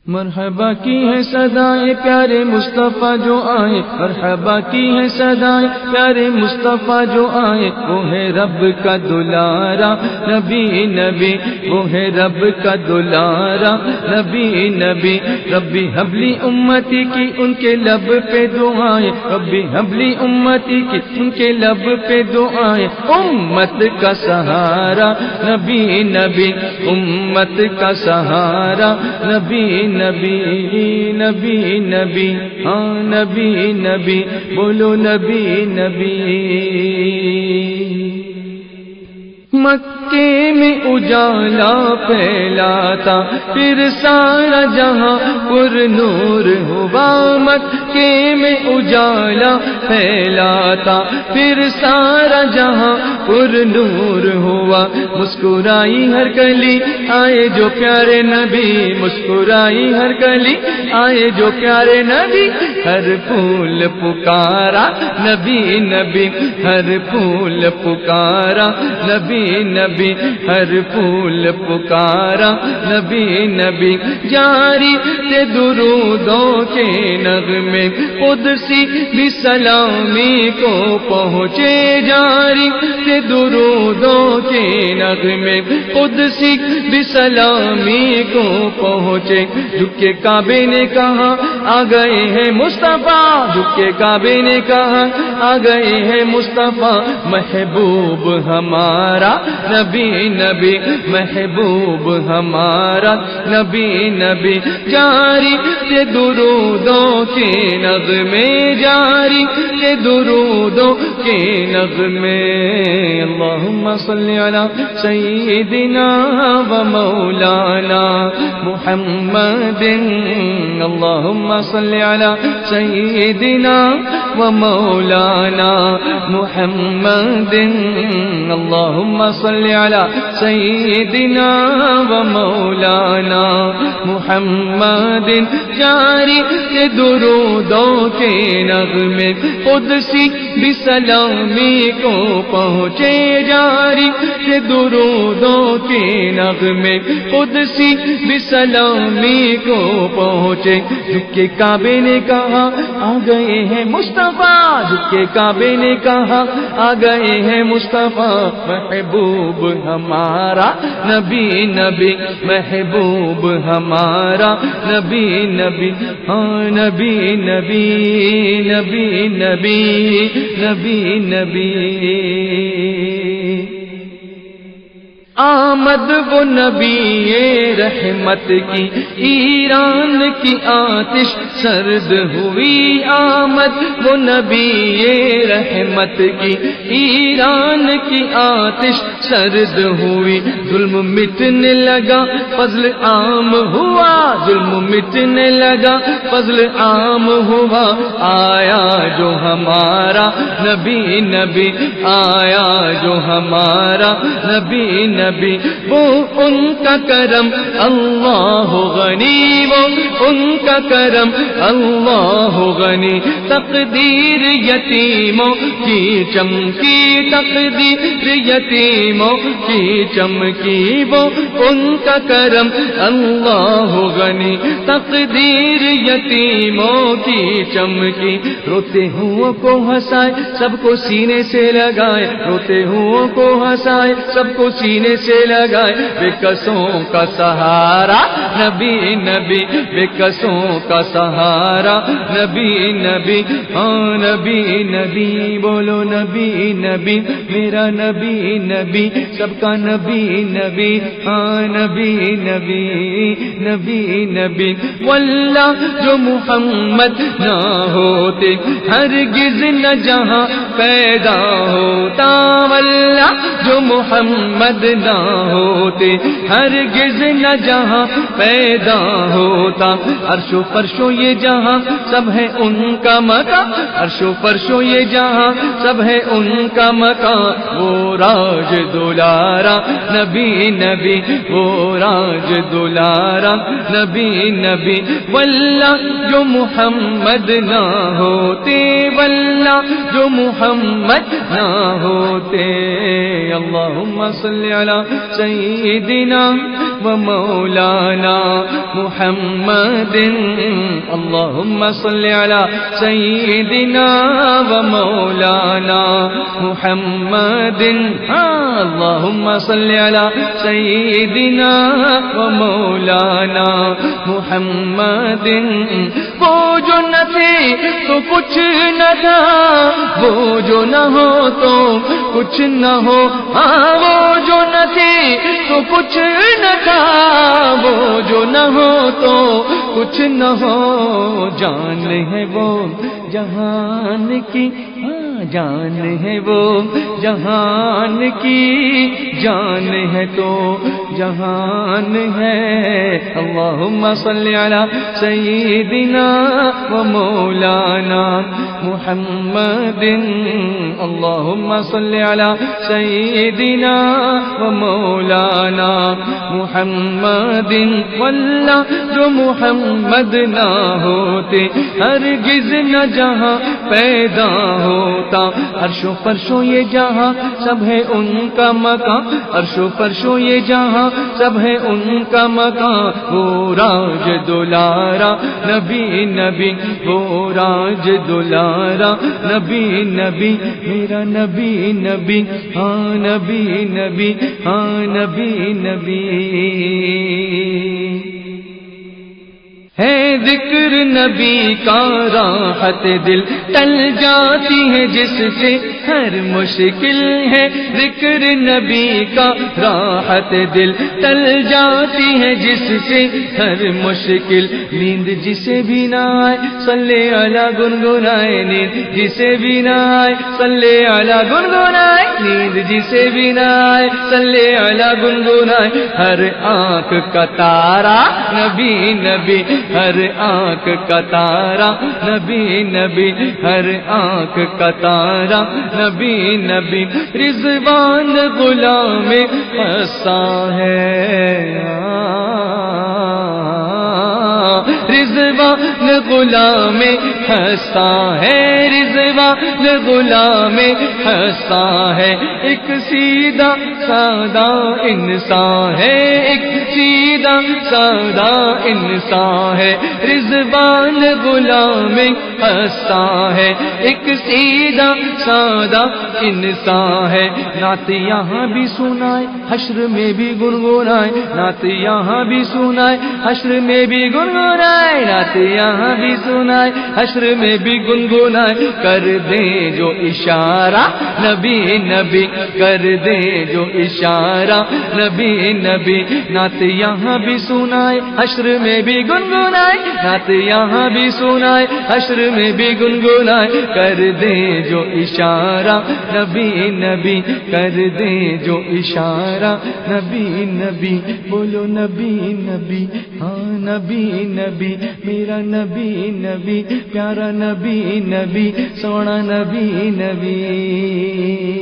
مرحبا کی ہے صدائیں پیارے مصطفیٰ جو آئے، مرحبا کی ہے صدائیں پیارے مصطفیٰ جو آئے، وہ ہے رب کا دلارا نبی نبی، وہ ہے رب کا دلارا نبی نبی۔ ربی حبلی امتی کی ان کے لب پہ دعائیں، ربی حبلی امتی کی ان کے لب پہ دعائیں، امت کا سہارا نبی نبی، امت کا سہارا نبی نبی نبی نبی، ہاں نبی نبی، بولو نبی نبی۔ مکے میں اجالا پھیلا تھا پھر سارا جہاں پر نور ہوا، مکے میں اجالا پھیلا تھا پھر سارا جہاں پر نور ہوا، مسکرائی ہر گلی آئے جو پیارے نبی، مسکرائی ہر گلی آئے جو پیارے نبی، ہر پھول پکارا نبی نبی، ہر پھول پکارا نبی نبی، ہر پھول پکارا نبی نبی۔ جاری تھے درودوں کے نغمے قدسی بھی سلامی کو پہنچے، جاری تھے درودوں کے نغمے قدسی بھی سلامی کو پہنچے، جھکے کعبے نے کہا آ گئے ہیں مصطفیٰ، جھکے کعبے نے کہا آ گئے ہیں مصطفیٰ، محبوب ہمارا نبی نبی، محبوب ہمارا نبی نبی۔ جاری تھے درودوں کے نغمے، جاری تھے درودوں کے نغمے، اللہم صلی علی سیدنا و مولانا محمد، اللہم صلی علی سیدنا و مولانا محمد، اللہم صلی علی سیدنا و مولانا محمد۔ جاری تھے درودوں کے نغمے قدسی بھی سلامی کو پہنچے، جاری تھے درودوں کے نغمے قدسی بھی سلامی کو پہنچے، جھکے کعبے نے کہا آ گئے ہیں مصطفیٰ، جھکے کعبے نے کہا آ گئے ہیں مصطفیٰ، محبوب ہمارا نبی نبی، محبوب ہمارا نبی نبی، ہاں نبی نبی نبی نبی نبی نبی۔ آمد وہ نبی رحمت کی، ایران کی آتش سرد ہوئی، آمد وہ نبی رحمت کی، ایران کی آتش سرد ہوئی، ظلم مٹنے لگا فضل عام ہوا، ظلم مٹنے لگا فضل عام ہوا، آیا جو ہمارا نبی نبی، آیا جو ہمارا نبی نبی، وہ ان کا کرم اللہ غنی، وہ ان کا کرم اللہ غنی، تقدیر یتیموں کی چمکی، تقدیر یتیموں کی چمکی، وہ ان کا کرم اللہ غنی، تقدیر یتیموں کی چمکی، روتے ہوں کو ہنسائے سب کو سینے سے لگائے، روتے ہوں کو ہنسائے سب کو سینے سے لگائے، بے کسوں کا سہارا نبی نبی، بے کسوں کا سہارا نبی نبی، ہاں نبی نبی، بولو نبی نبی، میرا نبی نبی، سب کا نبی نبی، ہاں نبی نبی نبی نبی۔ واللہ جو محمد نہ ہوتے ہرگز نہ جہاں پیدا ہوتا، واللہ جو محمد نہ ہوتے ہرگز نہ جہاں پیدا ہوتا، عرش و فرش و یہ جہاں سب ہے ان کا مکان، عرش و فرش و یہ جہاں سب ہے ان کا مکان، وہ راج دلارا نبی نبی، وہ راج دلارا نبی نبی۔ واللہ جو محمد نہ ہوتے، واللہ جو محمد نہ ہوتے، اللہم صلی علی سیدنا ومولانا محمد اللهم صل على سيدنا ومولانا محمد اللهم صل على سيدنا ومولانا محمد وہ جو نہ تھے تو کچھ نہ تھا وہ جو نہ ہو تو کچھ نہ ہو وہ جو نہ تھے تو کچھ نہ تھا وہ جو نہ ہو تو کچھ نہ ہو جان ہے وہ جہان کی جان ہے وہ جہان کی جان ہے تو جہان ہے اللہم صلی علی سیدنا و مولانا محمد اللہم صلی علی سیدنا و مولانا محمد واللہ جو محمد نہ ہوتے ہرگز نہ جہاں پیدا ہوتا عرش و فرش و یہ جہاں سب ہے ان کا مکان عرش و فرش و یہ جہاں سب ہے ان کا مکان وہ راج دلارا نبی نبی وہ راج دلارا نبی نبی میرا نبی نبی ہاں نبی نبی ہاں نبی نبی ہے ذکر نبی کا راحت دل ٹل جاتی ہے جس سے ہر مشکل ہے ذکر نبی کا راحت دل ٹل جاتی ہے جس سے ہر مشکل نیند جسے بھی نہ آئے صلی علی گنگنائے نیند جسے بھی نہ آئے صلی علی گنگنائے نیند جسے بھی نہ آئے صلی علی گنگنائے ہر آنکھ کا تارا نبی نبی ہر آنکھ کا تارا نبی نبی ہر آنکھ کا تارا نبی نبی رضوان غلام حسا ہے رضوان غلام حسا ہے رضوان غلام حسا ہے ایک سیدھا سادہ انسان ہے ایک سیدھا سادہ انسان ہے رضوان غلام حسا ہے ایک سیدھا سادہ انسان ہے نعت یہاں بھی سنائے حشر میں بھی گنگنائے نعت یہاں بھی سنائے حشر میں بھی گنگنائے نعت یہاں بھی سنائے حشر میں بھی گنگنائے کر دے جو اشارہ نبی نبی کر دے جو اشارہ نبی نبی نعت یہاں بھی سنائے حشر میں بھی گنگنائے نعت یہاں بھی سنائے حشر میں بھی گنگنائے کر دے جو اشارہ نبی نبی کر دے جو اشارہ نبی نبی بولو نبی نبی ہاں نبی نبی میرا نبی نبی پیارا نبی نبی سونا نبی نبی